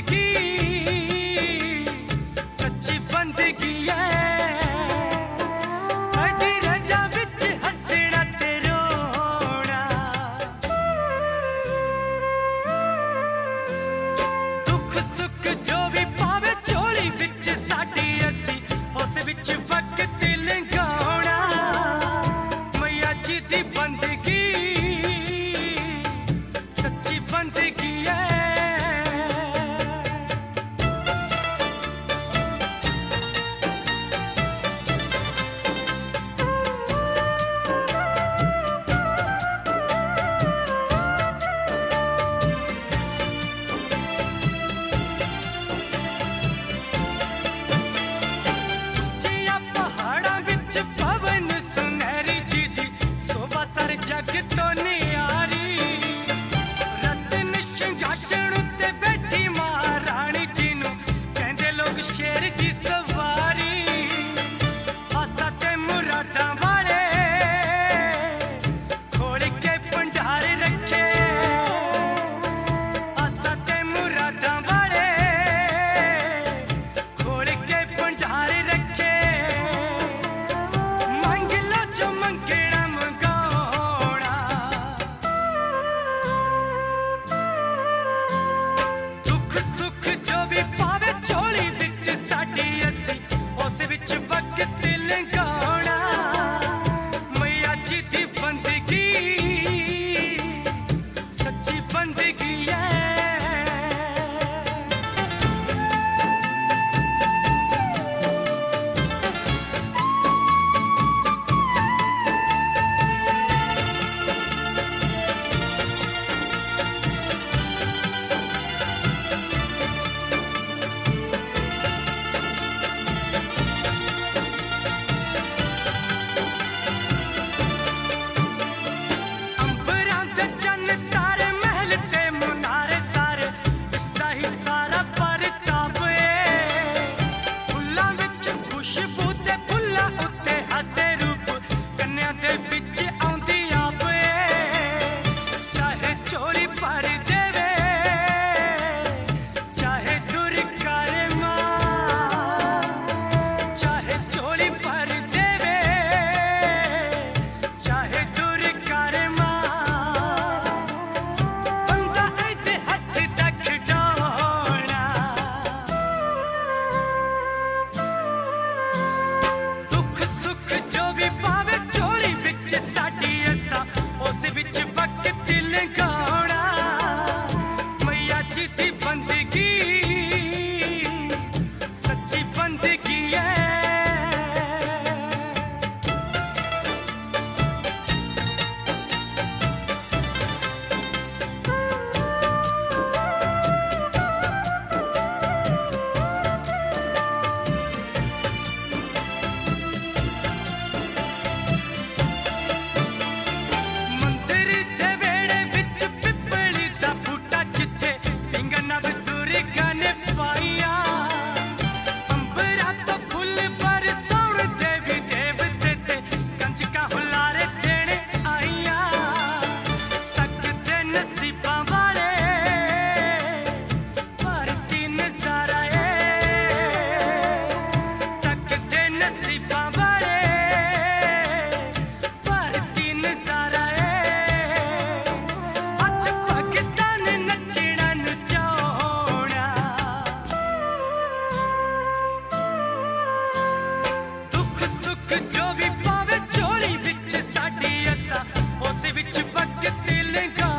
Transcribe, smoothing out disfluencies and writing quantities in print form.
बंदगी सच्ची बंदगी है। कदी रजा विच हसना ते रोना, दुख सुख जो भी पावे झोली विच साडी असी उस विच वक्त लंघाउणा। मैया जी दी बंदगी सच्ची बंदगी है। जिया पहाड़ां विच पवन सुनहरी जी दी शोभा सारे जग तो न्यारी। रतन सिंहासन उत्ते बैठी महारानी जी नूं कहंदे लोग शेर दी सवारी। आसा ते मुरादां वाले खोल के भंडार रखे। आसा ते मुरादां वाले खोल के भंडार रखे। मंग लो जो मंगना मंगाउणा, दुख सुख जो भी पावे झोली विच साडी असी उस विच वक्त लंघाउणा। मैया जी दी बंदगी सच्ची बंदगी है। अंबरां ते चन्न तारे महल ते मुनारे सारे इसदा ही सारा परताप ऐ। फुल्लां विच खुशबू ते फुल्लां उत्ते हासे रूप कन्या दे विच आउंदी आप ऐ। चाहे चोरी पर देवे चाहे दूर करे मां, चाहे चोरी पर देवे चाहे दूर करे मां। बंदा ऐदे हथ दा खिडौना, दुख सुख जो भी पावे झोली विच साडी असां उस विच वक्त लंघाउणा। मैया जी दी बंदगी सच्ची बंदगी है। मंदिर दे वेड़े विच पिपली दा बूटा जिथे पिंगना दुर्गा ने पाईया। अंबरां तो फुੱਲ बरसाउण देवी देवते ते कंजकां हुलारे देणे आईयां। तकदे नसीबां वाले भारती नज़ारा ऐ। तकदे नसीबां वाले भारती नज़ारा ऐ। अज भगतां ने नच्चना नचाउणा, दुख सुख जो भी पावे झोली विच साडी असां उस विच वक्त लंघाउणा।